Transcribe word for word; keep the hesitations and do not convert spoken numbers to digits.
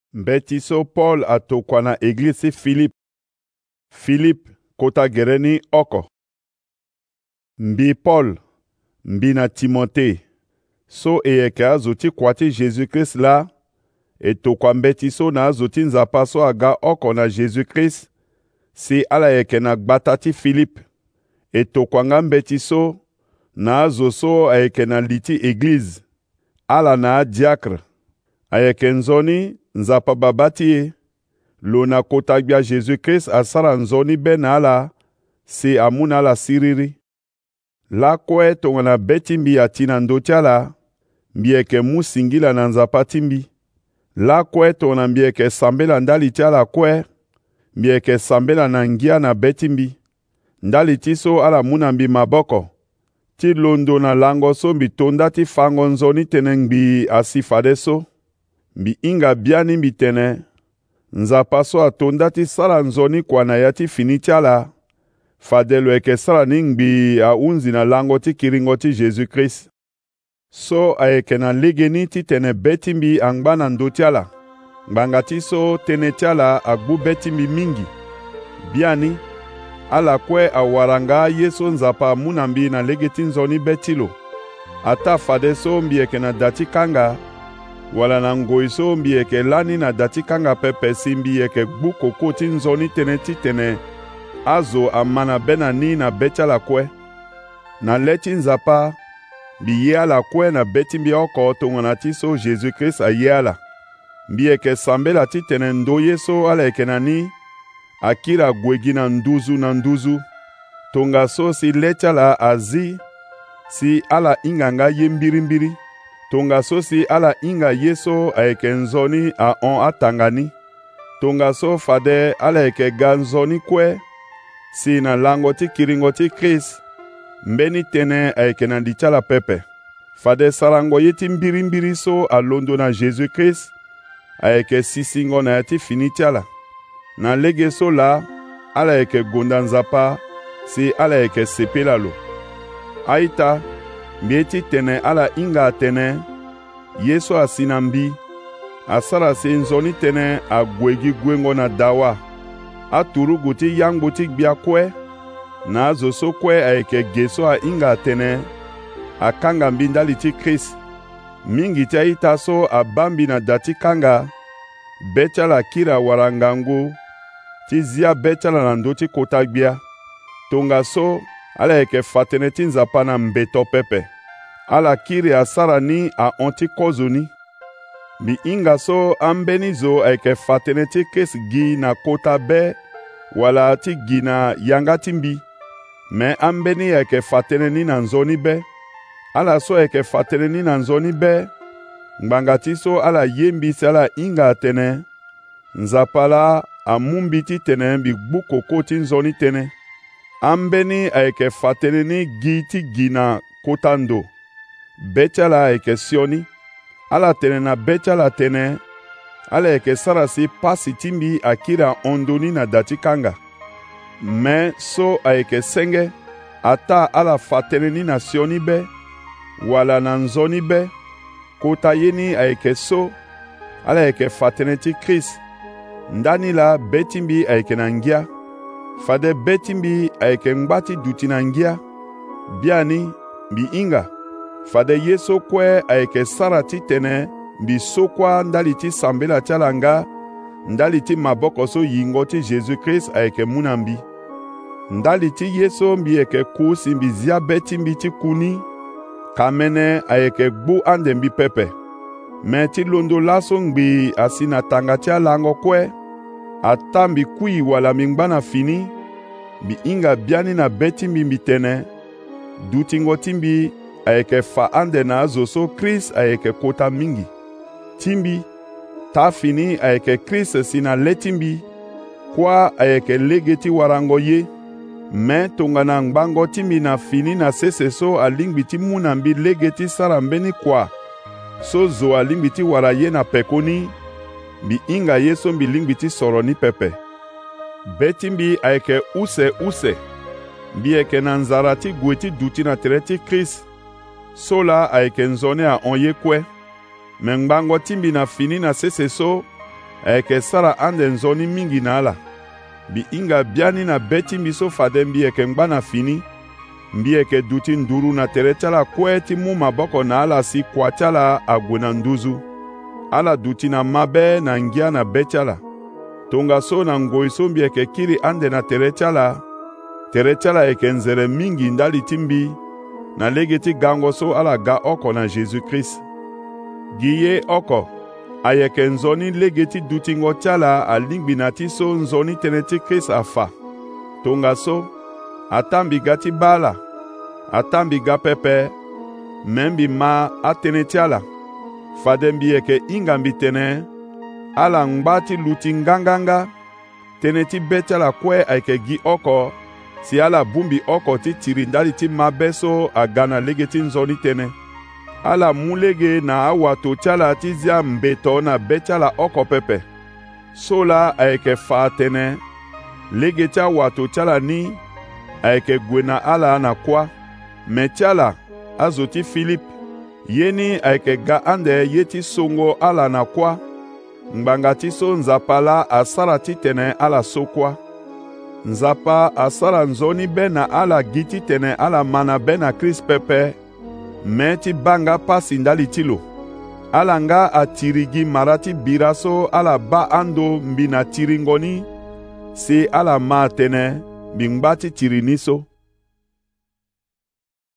Mbetiso Paul atokwa na eglise Philip. Philip kota gereni oko. Mbi Paul, mbi na Timote. So eyeke azoti kwati Jésus-Christ la, etokwa mbetiso na azoti nzapa so aga oko na Jésus-Christ, si ala yeke na gbatati Philip. Etokwa nga mbetiso na azoso ayeke na liti eglise. Ala na diacre. Ayeke nzoni nzapa babati ye. Lo na kotagbia Jésus-Christ asara nzoni be na ala, si amuna la siriri. La kwe tonga na beti mbi atina ndotia la, mbi eke musingila na nzapa timbi. La kwe tonga na mbi eke sambela ndali tia la kwe, mbi eke sambela na ngia na beti mbi. Ndali tiso ala muna mbi maboko. Ti londo na lango so mbi tonda ti fango nzoni tene mbi asifade so. Mbi inga biani mbi tene. Nzapa so atonda ti sala nzoni kwa na ya ti fini tia la. Fadelo eke sala ningbi a unzi na lango ti kiringo ti Jésus-Christ. So ayeke na legeni ti tene beti mbi angba na ndo tia la. Ngbanga ti so tene tia la agbu beti mbi mingi. Biani, ala kwe awaranga yeso nzapa muna mbi na legeti nzoni beti lo. Ata fade so mbi eke na dati kanga. Wala na ngoi so mbi eke lani na dati kanga pepe si mbi eke gbu koko ti nzoni tene ti tene. Azo amana bena ni na betia la kwe. Na leti nzapa, bi ye ala kwe na beti mbi oko tongana ti so Jésus-Christ a ye ala. Mbi eke sambela ti tene ndo ye so ala eke na ni, akira gwegi na nduzu na nduzu. Tonga so si letia la azi, si ala inga nga ye mbiri mbiri. Tonga so si ala inga ye so a eke nzoni a on atangani. Tonga so fade ala eke ga nzoni kwe, si na lango ti kiringo ti Christ, mbeni tene ayeke na litia la pepe. Fade sarango ye ti mbiri mbiri so alondo na Jésus-Christ, ayeke sisingo na ya ti fini tia la. Na lege so la, ala yeke gonda nzapa, si ala yeke sepela lo. Aita, mbi ti tene ala inga tene, yeso asina mbi, asara si nzoni tene agwegi gwengo na dawa. Aturugu ti yangbu ti gbia kwe, na azo so kwe ayeke geso a inga tene, akanga mbi ndali ti Christ. Mingi ti aita so abambi na dati kanga, betia la kira warangangu, ti zia betia la na ndo ti kota gbia. Tonga so, ala yeke fatene ti nzapa na mbeto pepe. Ala kiri asara ni a onti kozo ni. Bi inga so ambeni zo ayeke fatene ti Christ gi na kota be, wala ti gi na yanga timbi. Me ambeni ayeke fatene ni na nzoni be. Ala so ayeke fatene ni na nzoni be. Ngbanga ti so ala yembi si ala inga tene. Nzapa la amumbi ti tene bi gbu koko ti nzoni tene. Ambeni ayeke fatene ni gi ti gi na kota ndo. Betia la ayeke sioni. Ala tene na betia la tene, ala yeke sara si pasi timbi akira ondoni na dati kanga. Me so ayeke senge, ata ala fatene ni na sioni be, wala na nzoni be, kota yeni ayeke so, ala yeke fatene ti Christ. Ndani la betimbi ayeke na ngia, fade betimbi ayeke ngbati duti na ngia, biani bi inga. Fade yeso kwe ayeke sara ti tene, mbi sokwa ndali ti sambela tia la nga, ndali ti maboko so yingo ti Jésus-Christ ayeke muna mbi. Ndali ti yeso mbi eke ku si mbi zia beti mbi ti kuni, kamene ayeke gbu ande mbi pepe. Me ti londo laso ngbi asi na tanga tia lango kwe, ata mbi kui wala mi ngba na fini, mbi inga biani na beti mbi mbi tene, dutingo ti mbi ayeke fa ande na azo so Christ ayeke kota mingi. Timbi, ta fini ayeke Christ si na leti mbi, kwa ayeke lege ti warango ye. Me tonga na ngbango timbi na fini na sese so alingbi ti muna mbi lege ti sara mbeni kwa. So zo alingbi ti wara ye na pekoni, mbi inga ye so mbi lingbi ti soro ni pepe. Beti mbi ayeke use use, mbi eke na nzara ti gue ti duti na tere ti Christ. So la ayeke nzoni a on ye kwe. Me ngbango timbi na fini na sese so, ayeke sara ande nzoni mingi na ala. Bi hinga biani na be ti mbi so fade mbi yeke ngba na fini, mbi yeke duti nduru na tere ti ala kue ti mu maboko na ala si kua ti ala ague na nduzu. Ala duti na mabe na ngia na be ti ala. Tongaso na ngoi so mbi yeke kiri ande na tere ti ala, tere ti ala yeke nzere mingi ndali ti mbi, na lege ti gango so ala ga oko na Jésus-Christ. Gi ye oko, ayeke nzoni lege ti dutingo ti ala alingbi na ti so nzoni tënë ti Christ afa. Tongaso, ata mbi ga ti ba ala, ata mbi ga pepe, me mbi ma atënë ti ala. Fade mbi yeke hinga mbi tene, ala ngba ti lu ti nganganga, tënë ti be ti ala kue ayeke gi oko, si ala bungbi oko ti tiri ndali ti mabe so aga na lege ti nzoni tënë. Ala mu lege na awato ti ala ti zia mbeto na be ti ala oko pepe. So la ayeke fa tënë, lege ti awato ti ala ni ayeke gue na ala na kuâ. Me ti ala azo ti Philip, ye ni ayeke ga ande ye ti songo ala na kuâ. Ngbanga ti so nzapa la asara ti tene ala so kuâ. Nzapa asara nzoni be na ala gi ti tene ala ma na be na Christ pepe, me ti banga pasi ndali ti lo. Ala nga atiri gi mara ti bira so ala ba ando mbi na tiri ngoni, si ala ma tene mbi ngba ti tiri ni so.